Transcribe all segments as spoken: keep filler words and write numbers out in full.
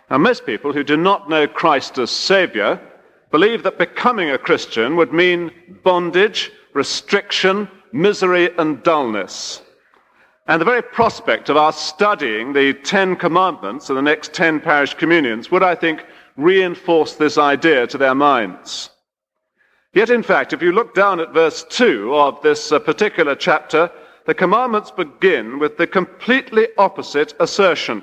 Now, most people who do not know Christ as Saviour believe that becoming a Christian would mean bondage, restriction, misery, and dullness. And the very prospect of our studying the Ten Commandments in the next ten parish communions would, I think, reinforce this idea to their minds. Yet, in fact, if you look down at verse two of this uh, particular chapter, the commandments begin with the completely opposite assertion.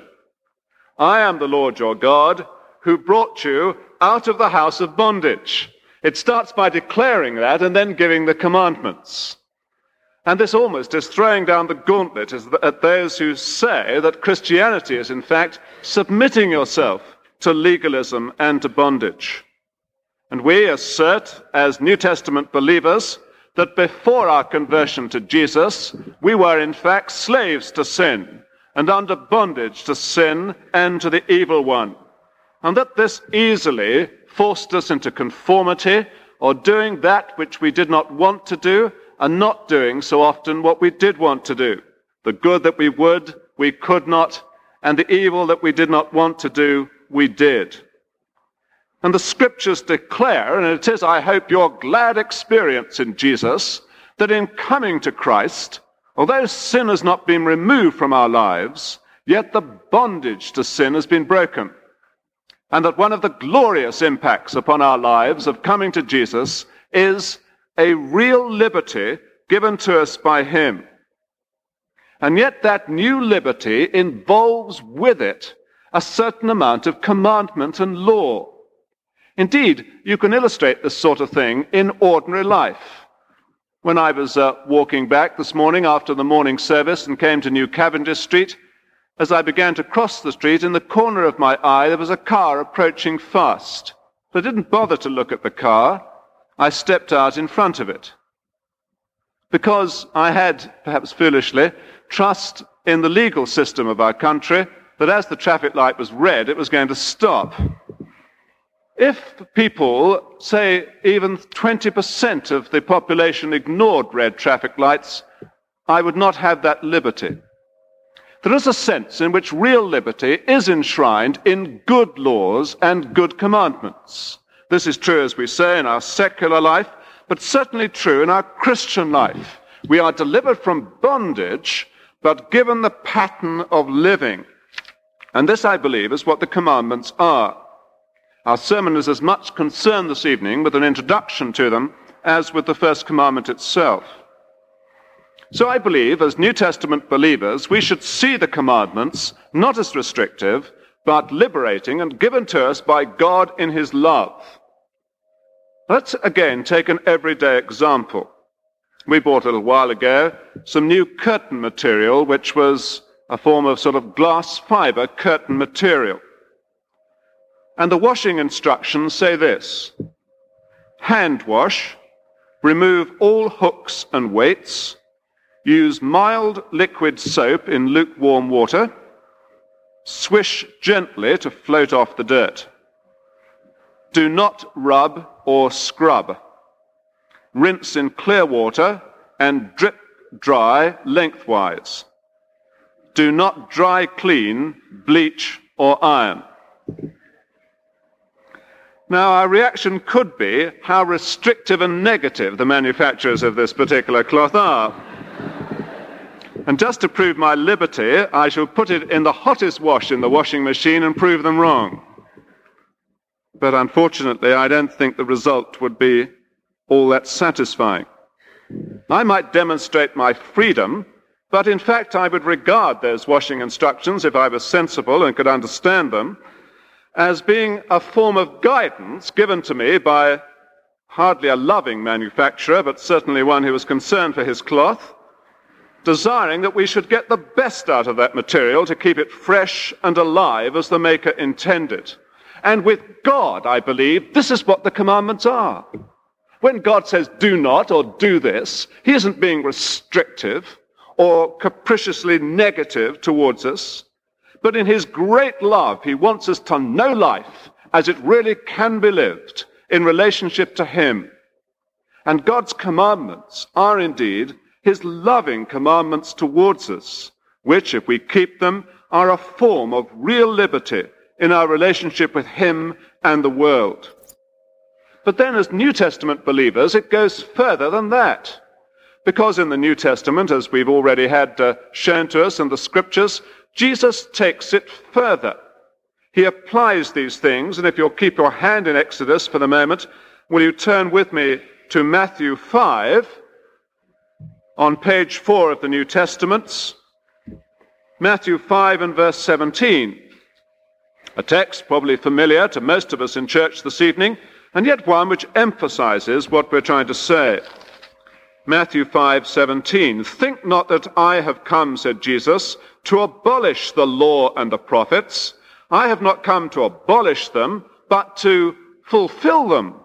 I am the Lord your God, who brought you out of the house of bondage. It starts by declaring that and then giving the commandments. And this almost is throwing down the gauntlet at those who say that Christianity is, in fact, submitting yourself to legalism and to bondage. And we assert, as New Testament believers, that before our conversion to Jesus, we were, in fact, slaves to sin and under bondage to sin and to the evil one. And that this easily forced us into conformity or doing that which we did not want to do and not doing so often what we did want to do. The good that we would, we could not, and the evil that we did not want to do, we did. And the scriptures declare, and it is, I hope, your glad experience in Jesus, that in coming to Christ, although sin has not been removed from our lives, yet the bondage to sin has been broken. And that one of the glorious impacts upon our lives of coming to Jesus is a real liberty given to us by him. And yet that new liberty involves with it a certain amount of commandment and law. Indeed, you can illustrate this sort of thing in ordinary life. When I was uh, walking back this morning after the morning service and came to New Cavendish Street, as I began to cross the street, in the corner of my eye there was a car approaching fast. But I didn't bother to look at the car. I stepped out in front of it. Because I had, perhaps foolishly, trust in the legal system of our country that as the traffic light was red, it was going to stop. If people, say even twenty percent of the population ignored red traffic lights, I would not have that liberty. There is a sense in which real liberty is enshrined in good laws and good commandments. This is true, as we say, in our secular life, but certainly true in our Christian life. We are delivered from bondage, but given the pattern of living. And this, I believe, is what the commandments are. Our sermon is as much concerned this evening with an introduction to them as with the first commandment itself. So I believe, as New Testament believers, we should see the commandments not as restrictive, but liberating and given to us by God in his love. Let's again take an everyday example. We bought a little while ago some new curtain material, which was a form of sort of glass fiber curtain material. And the washing instructions say this: hand wash, remove all hooks and weights, use mild liquid soap in lukewarm water, swish gently to float off the dirt. Do not rub or scrub. Rinse in clear water and drip dry lengthwise. Do not dry clean, bleach or iron. Now, our reaction could be how restrictive and negative the manufacturers of this particular cloth are. And just to prove my liberty, I shall put it in the hottest wash in the washing machine and prove them wrong. But unfortunately, I don't think the result would be all that satisfying. I might demonstrate my freedom, but in fact I would regard those washing instructions, if I was sensible and could understand them, as being a form of guidance given to me by hardly a loving manufacturer, but certainly one who was concerned for his cloth, desiring that we should get the best out of that material to keep it fresh and alive as the Maker intended. And with God, I believe, this is what the commandments are. When God says do not or do this, he isn't being restrictive or capriciously negative towards us, but in his great love, he wants us to know life as it really can be lived in relationship to him. And God's commandments are indeed his loving commandments towards us, which, if we keep them, are a form of real liberty in our relationship with him and the world. But then as New Testament believers, it goes further than that. Because in the New Testament, as we've already had uh, shown to us in the scriptures, Jesus takes it further. He applies these things, and if you'll keep your hand in Exodus for the moment, will you turn with me to Matthew five, on page four of the New Testaments, Matthew five and verse seventeen, a text probably familiar to most of us in church this evening, and yet one which emphasizes what we're trying to say. Matthew five seventeen, "Think not that I have come," said Jesus, "to abolish the law and the prophets. I have not come to abolish them, but to fulfill them."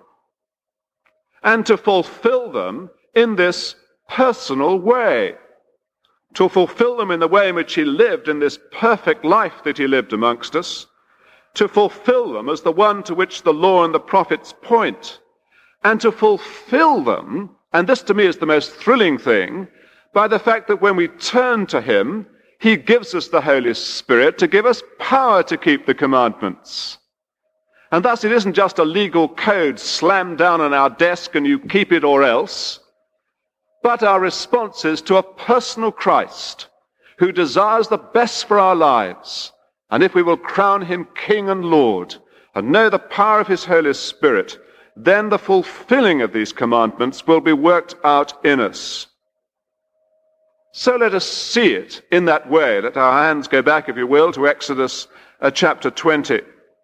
And to fulfill them in this personal way. To fulfill them in the way in which he lived, in this perfect life that he lived amongst us. To fulfill them as the one to which the law and the prophets point. And to fulfill them, and this to me is the most thrilling thing, by the fact that when we turn to him, he gives us the Holy Spirit to give us power to keep the commandments. And thus it isn't just a legal code slammed down on our desk and you keep it or else, but our response is to a personal Christ who desires the best for our lives. And if we will crown him King and Lord and know the power of his Holy Spirit, then the fulfilling of these commandments will be worked out in us. So let us see it in that way. Let our hands go back, if you will, to Exodus uh, chapter twenty.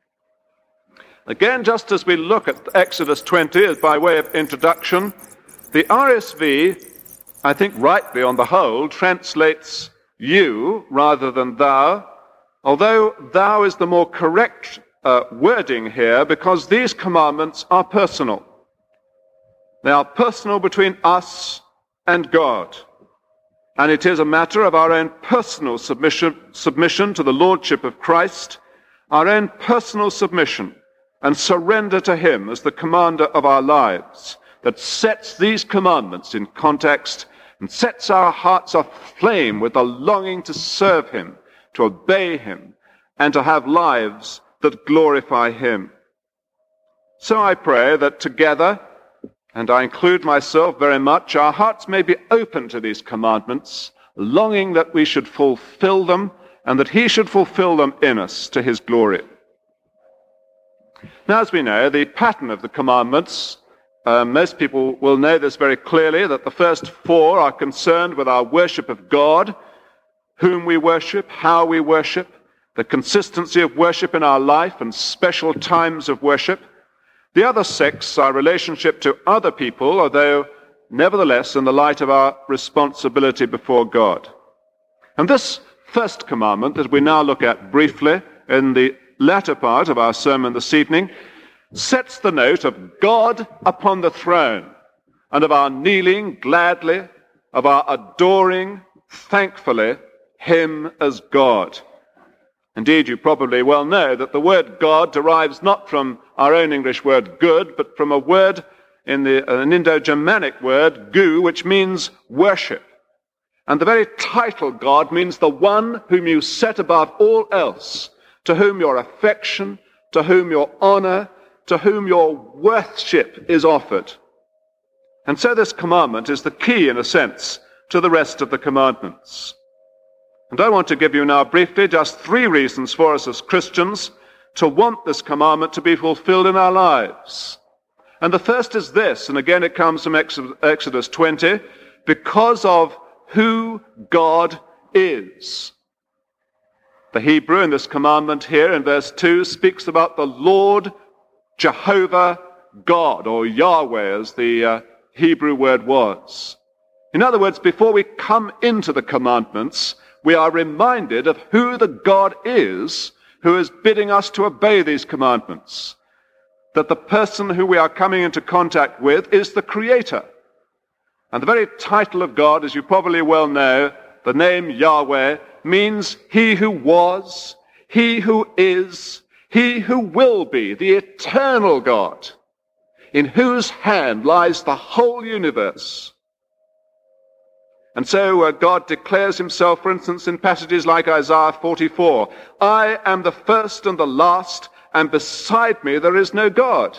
Again, just as we look at Exodus twenty as by way of introduction, the R S V, I think rightly on the whole, translates you rather than thou, although thou is the more correct uh, wording here because these commandments are personal. They are personal between us and God. And it is a matter of our own personal submission, submission to the Lordship of Christ, our own personal submission and surrender to him as the commander of our lives that sets these commandments in context and sets our hearts aflame with a longing to serve him, to obey him, and to have lives that glorify him. So I pray that together, and I include myself very much, our hearts may be open to these commandments, longing that we should fulfill them and that he should fulfill them in us to his glory. Now, as we know, the pattern of the commandments, uh, most people will know this very clearly, that the first four are concerned with our worship of God, whom we worship, how we worship, the consistency of worship in our life and special times of worship. The other six, our relationship to other people, although nevertheless in the light of our responsibility before God. And this first commandment that we now look at briefly in the latter part of our sermon this evening sets the note of God upon the throne and of our kneeling gladly, of our adoring, thankfully, him as God. Indeed, you probably well know that the word God derives not from our own English word good, but from a word in the, an Indo-Germanic word, gu, which means worship. And the very title God means the one whom you set above all else, to whom your affection, to whom your honor, to whom your worship is offered. And so this commandment is the key, in a sense, to the rest of the commandments. And I want to give you now briefly just three reasons for us as Christians to want this commandment to be fulfilled in our lives. And the first is this, and again it comes from Exodus twenty, because of who God is. The Hebrew in this commandment here in verse two speaks about the Lord Jehovah God, or Yahweh as the uh, Hebrew word was. In other words, before we come into the commandments, we are reminded of who the God is who is bidding us to obey these commandments. That the person who we are coming into contact with is the Creator. And the very title of God, as you probably well know, the name Yahweh, means he who was, he who is, he who will be, the eternal God, in whose hand lies the whole universe. And so uh, God declares himself, for instance, in passages like Isaiah forty-four, I am the first and the last, and beside me there is no God.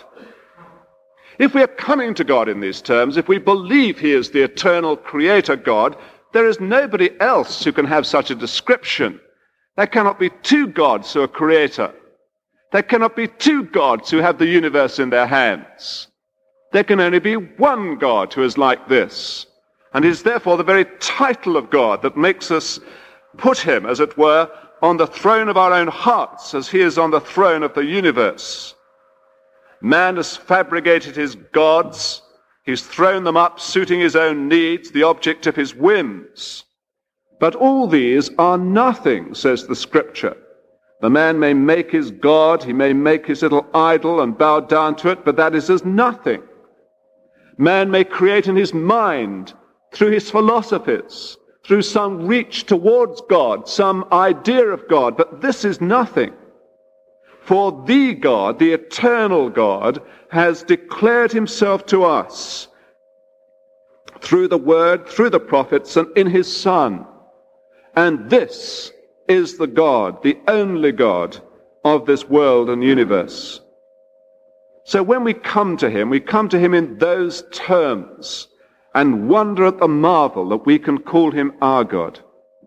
If we are coming to God in these terms, if we believe he is the eternal creator God, there is nobody else who can have such a description. There cannot be two gods who are creator. There cannot be two gods who have the universe in their hands. There can only be one God who is like this. And it is therefore the very title of God that makes us put him, as it were, on the throne of our own hearts, as he is on the throne of the universe. Man has fabricated his gods. He's thrown them up, suiting his own needs, the object of his whims. But all these are nothing, says the Scripture. The man may make his god, he may make his little idol and bow down to it, but that is as nothing. Man may create in his mind, through his philosophies, through some reach towards God, some idea of God, but this is nothing. For the God, the eternal God, has declared himself to us through the Word, through the prophets, and in his Son. And this is the God, the only God of this world and universe. So when we come to him, we come to him in those terms and wonder at the marvel that we can call him our God.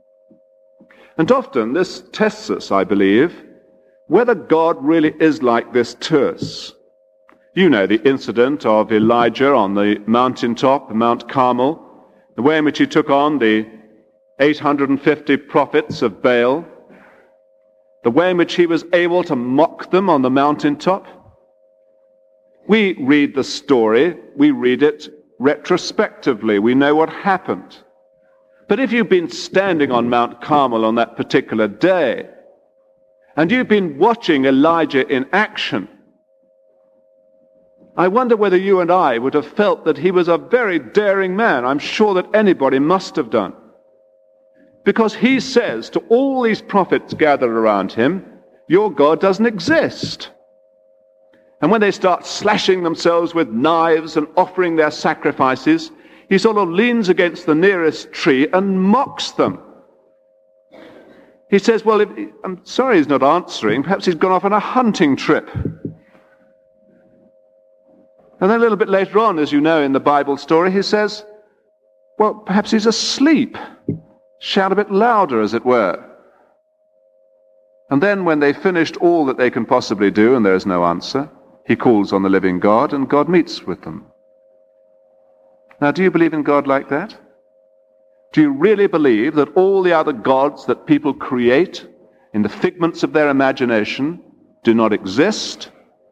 And often this tests us, I believe, whether God really is like this to us. You know the incident of Elijah on the mountaintop, Mount Carmel, the way in which he took on the eight hundred fifty prophets of Baal, the way in which he was able to mock them on the mountaintop. We read the story, we read it retrospectively, we know what happened. But if you've been standing on Mount Carmel on that particular day, and you've been watching Elijah in action, I wonder whether you and I would have felt that he was a very daring man. I'm sure that anybody must have done. Because he says to all these prophets gathered around him, your God doesn't exist. And when they start slashing themselves with knives and offering their sacrifices, he sort of leans against the nearest tree and mocks them. He says, well, if, I'm sorry he's not answering. Perhaps he's gone off on a hunting trip. And then a little bit later on, as you know in the Bible story, he says, well, perhaps he's asleep. Shout a bit louder, as it were. And then when they finished all that they can possibly do and there is no answer, he calls on the living God and God meets with them. Now, do you believe in God like that? Do you really believe that all the other gods that people create in the figments of their imagination do not exist,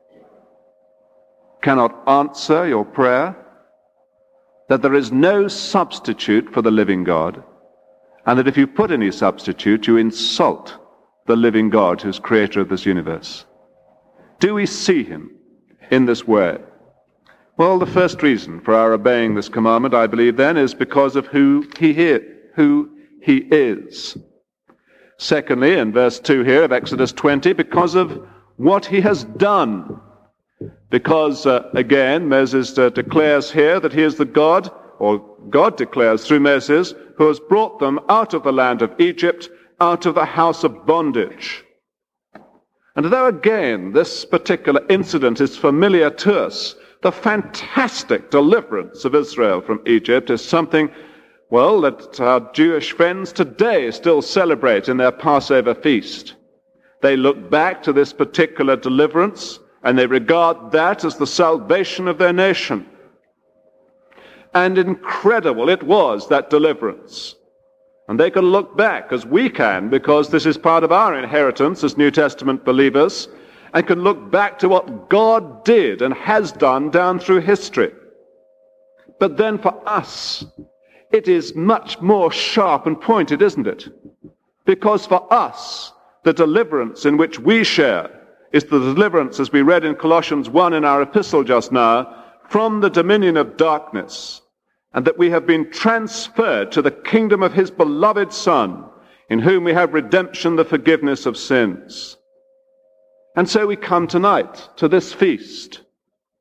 cannot answer your prayer, that there is no substitute for the living God, and that if you put any substitute, you insult the living God who's creator of this universe? Do we see him in this way? Well, the first reason for our obeying this commandment, I believe, then, is because of who he is. Who he is. Secondly, in verse two here of Exodus twenty, because of what he has done. Because, uh, again, Moses uh, declares here that he is the God, or God declares through Moses, who has brought them out of the land of Egypt, out of the house of bondage. And though, again, this particular incident is familiar to us, the fantastic deliverance of Israel from Egypt is something, well, that our Jewish friends today still celebrate in their Passover feast. They look back to this particular deliverance, and they regard that as the salvation of their nation. And incredible it was, that deliverance. And they can look back, as we can, because this is part of our inheritance as New Testament believers, and can look back to what God did and has done down through history. But then for us, it is much more sharp and pointed, isn't it? Because for us, the deliverance in which we share is the deliverance, as we read in Colossians one in our epistle just now, from the dominion of darkness, and that we have been transferred to the kingdom of his beloved Son, in whom we have redemption, the forgiveness of sins. And so we come tonight to this feast,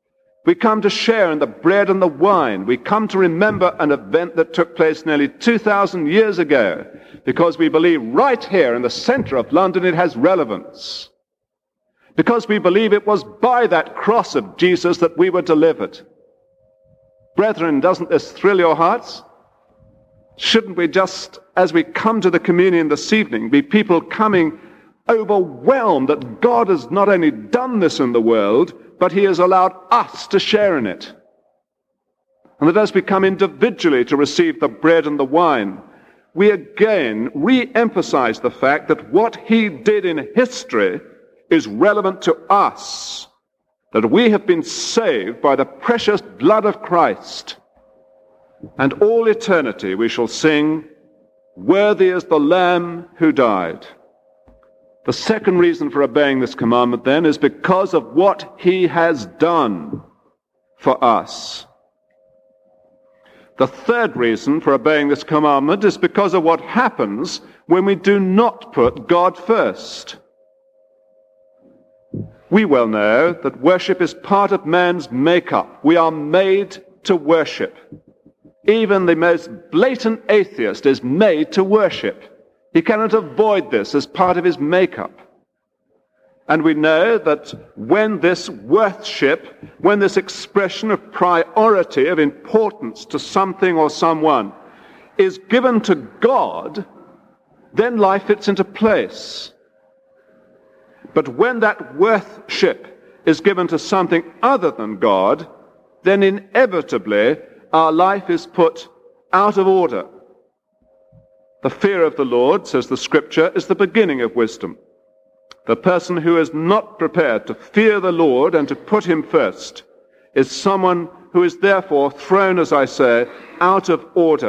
We come to share in the bread and the wine. We come to remember an event that took place nearly two thousand years ago, because we believe right here in the center of London it has relevance. Because we believe it was by that cross of Jesus that we were delivered. Brethren, doesn't this thrill your hearts? Shouldn't we just, as we come to the communion this evening, be people coming overwhelmed that God has not only done this in the world, but he has allowed us to share in it. And that as we come individually to receive the bread and the wine, we again re-emphasize the fact that what he did in history is relevant to us, that we have been saved by the precious blood of Christ. And all eternity we shall sing, "Worthy is the Lamb who died." The second reason for obeying this commandment, then, is because of what he has done for us. The third reason for obeying this commandment is because of what happens when we do not put God first. We well know that worship is part of man's makeup. We are made to worship. Even the most blatant atheist is made to worship. He cannot avoid this as part of his makeup. And we know that when this worship, when this expression of priority, of importance to something or someone is given to God, then life fits into place. But when that worship is given to something other than God, then inevitably our life is put out of order. The fear of the Lord, says the Scripture, is the beginning of wisdom. The person who is not prepared to fear the Lord and to put him first is someone who is therefore thrown, as I say, out of order.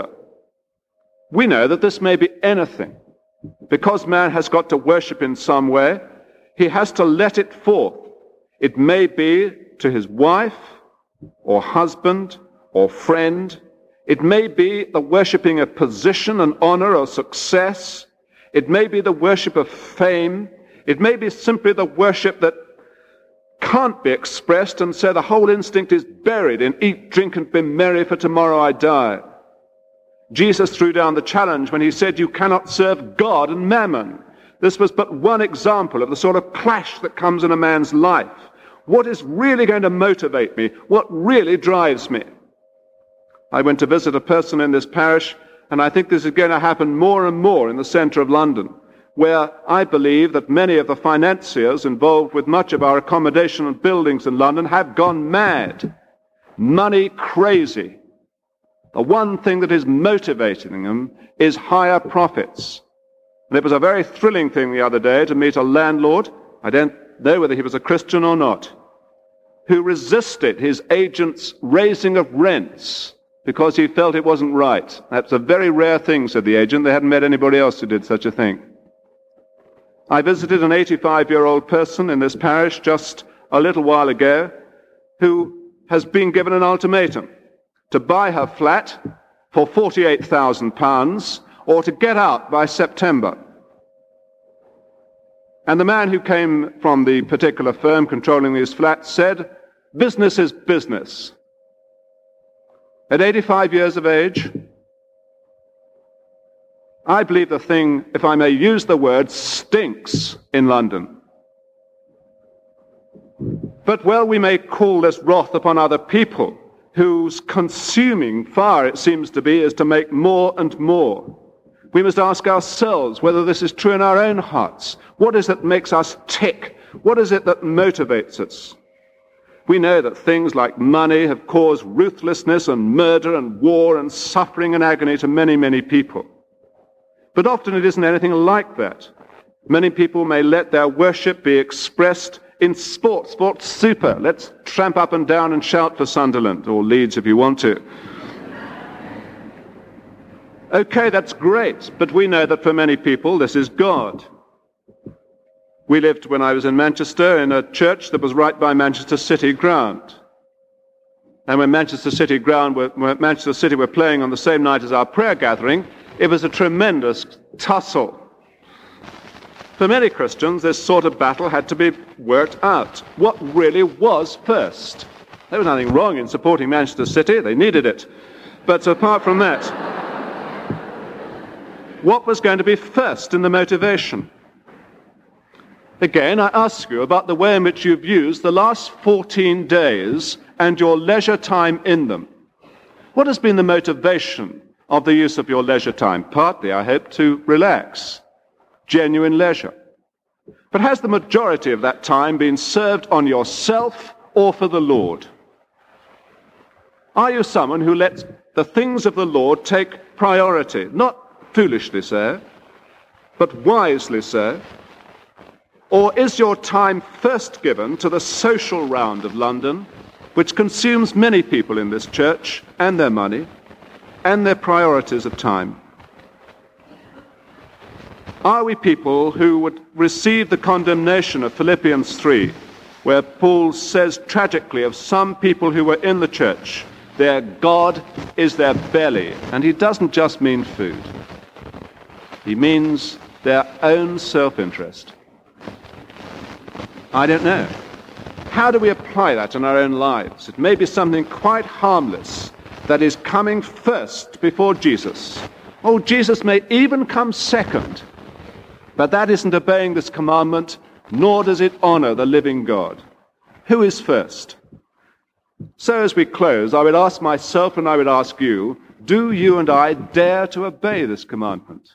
We know that this may be anything. Because man has got to worship in some way, he has to let it forth. It may be to his wife or husband or friend. It may be the worshipping of position and honor or success. It may be the worship of fame. It may be simply the worship that can't be expressed, and so the whole instinct is buried in eat, drink, and be merry, for tomorrow I die. Jesus threw down the challenge when he said, "You cannot serve God and mammon." This was but one example of the sort of clash that comes in a man's life. What is really going to motivate me? What really drives me? I went to visit a person in this parish, and I think this is going to happen more and more in the centre of London, where I believe that many of the financiers involved with much of our accommodation and buildings in London have gone mad, money crazy. The one thing that is motivating them is higher profits. And it was a very thrilling thing the other day to meet a landlord, I don't know whether he was a Christian or not, who resisted his agent's raising of rents because he felt it wasn't right. That's a very rare thing, said the agent. They hadn't met anybody else who did such a thing. I visited an eighty-five-year-old person in this parish just a little while ago who has been given an ultimatum to buy her flat for forty-eight thousand pounds or to get out by September. And the man who came from the particular firm controlling these flats said, "Business is business." At eighty-five years of age, I believe the thing, if I may use the word, stinks in London. But, well, we may call this wrath upon other people, whose consuming fire, it seems to be, is to make more and more. We must ask ourselves whether this is true in our own hearts. What is it that makes us tick? What is it that motivates us? We know that things like money have caused ruthlessness and murder and war and suffering and agony to many, many people. But often it isn't anything like that. Many people may let their worship be expressed in sport, sport super. Let's tramp up and down and shout for Sunderland, or Leeds if you want to. Okay, that's great, but we know that for many people this is God. We lived, when I was in Manchester, in a church that was right by Manchester City ground. And when Manchester City ground were, when Manchester City were playing on the same night as our prayer gathering, it was a tremendous tussle. For many Christians, this sort of battle had to be worked out. What really was first? There was nothing wrong in supporting Manchester City. They needed it. But apart from that, what was going to be first in the motivation? Again, I ask you about the way in which you've used the last fourteen days and your leisure time in them. What has been the motivation of the use of your leisure time? Partly, I hope, to relax, genuine leisure. But has the majority of that time been served on yourself or for the Lord? Are you someone who lets the things of the Lord take priority, not foolishly so, but wisely so? Or is your time first given to the social round of London, which consumes many people in this church and their money and their priorities of time? Are we people who would receive the condemnation of Philippians three, where Paul says tragically of some people who were in the church, their God is their belly, and he doesn't just mean food. He means their own self-interest. I don't know. How do we apply that in our own lives? It may be something quite harmless that is coming first before Jesus. Oh, Jesus may even come second, but that isn't obeying this commandment, nor does it honor the living God. Who is first? So as we close, I would ask myself and I would ask you, do you and I dare to obey this commandment?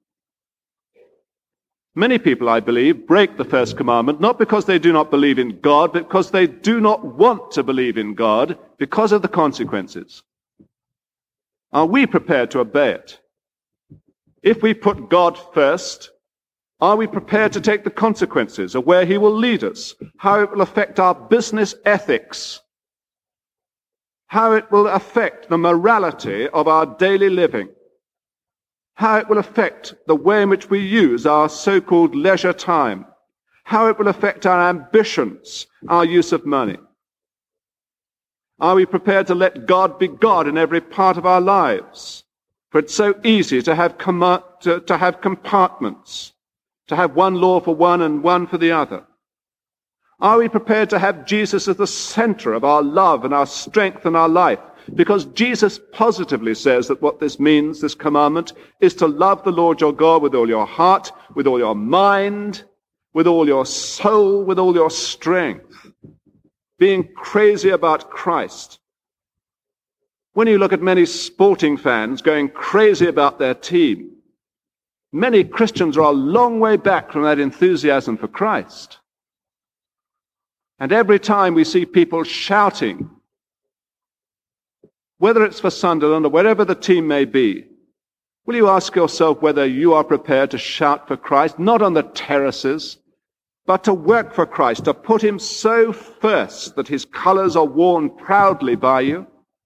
Many people, I believe, break the first commandment, not because they do not believe in God, but because they do not want to believe in God because of the consequences. Are we prepared to obey it? If we put God first, are we prepared to take the consequences of where he will lead us, how it will affect our business ethics, how it will affect the morality of our daily living, how it will affect the way in which we use our so-called leisure time, how it will affect our ambitions, our use of money? Are we prepared to let God be God in every part of our lives? For it's so easy to have, com- to, to have compartments, to have one law for one and one for the other. Are we prepared to have Jesus as the center of our love and our strength and our life? Because Jesus positively says that what this means, this commandment, is to love the Lord your God with all your heart, with all your mind, with all your soul, with all your strength. Being crazy about Christ. When you look at many sporting fans going crazy about their team, many Christians are a long way back from that enthusiasm for Christ. And every time we see people shouting, whether it's for Sunderland or wherever the team may be, will you ask yourself whether you are prepared to shout for Christ, not on the terraces, but to work for Christ, to put him so first that his colors are worn proudly by you,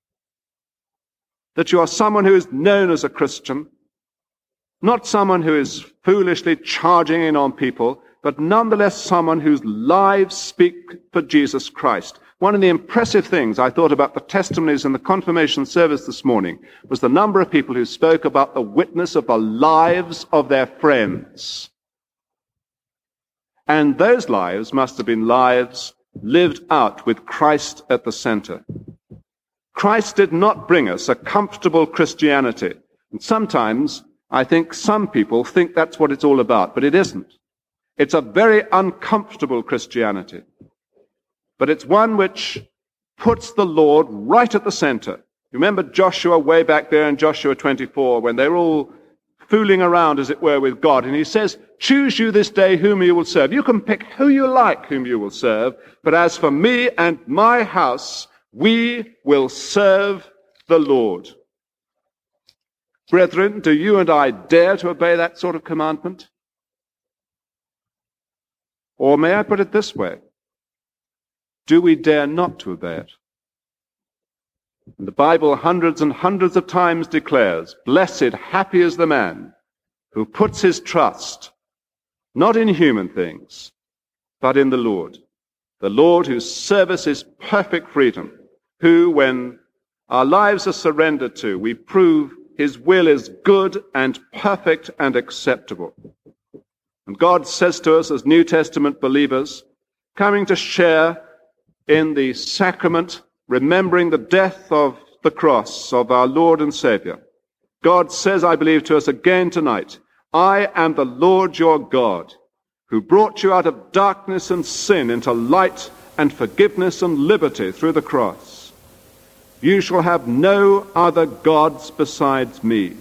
that you are someone who is known as a Christian, not someone who is foolishly charging in on people, but nonetheless someone whose lives speak for Jesus Christ. One of the impressive things I thought about the testimonies in the confirmation service this morning was the number of people who spoke about the witness of the lives of their friends. And those lives must have been lives lived out with Christ at the center. Christ did not bring us a comfortable Christianity. And sometimes I think some people think that's what it's all about, but it isn't. It's a very uncomfortable Christianity. But it's one which puts the Lord right at the center. Remember Joshua way back there in Joshua twenty-four, when they were all fooling around, as it were, with God. And he says, choose you this day whom you will serve. You can pick who you like whom you will serve. But as for me and my house, we will serve the Lord. Brethren, do you and I dare to obey that sort of commandment? Or may I put it this way? Do we dare not to obey it? And the Bible hundreds and hundreds of times declares, blessed, happy is the man who puts his trust not in human things, but in the Lord. The Lord whose service is perfect freedom, who, when our lives are surrendered to, we prove his will is good and perfect and acceptable. And God says to us as New Testament believers, coming to share in the sacrament remembering the death of the cross of our Lord and Saviour, God says, I believe, to us again tonight, I am the Lord your God, who brought you out of darkness and sin into light and forgiveness and liberty through the cross. You shall have no other gods besides me.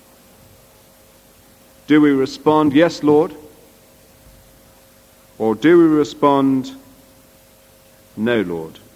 Do we respond, yes, Lord? Or do we respond, no, Lord?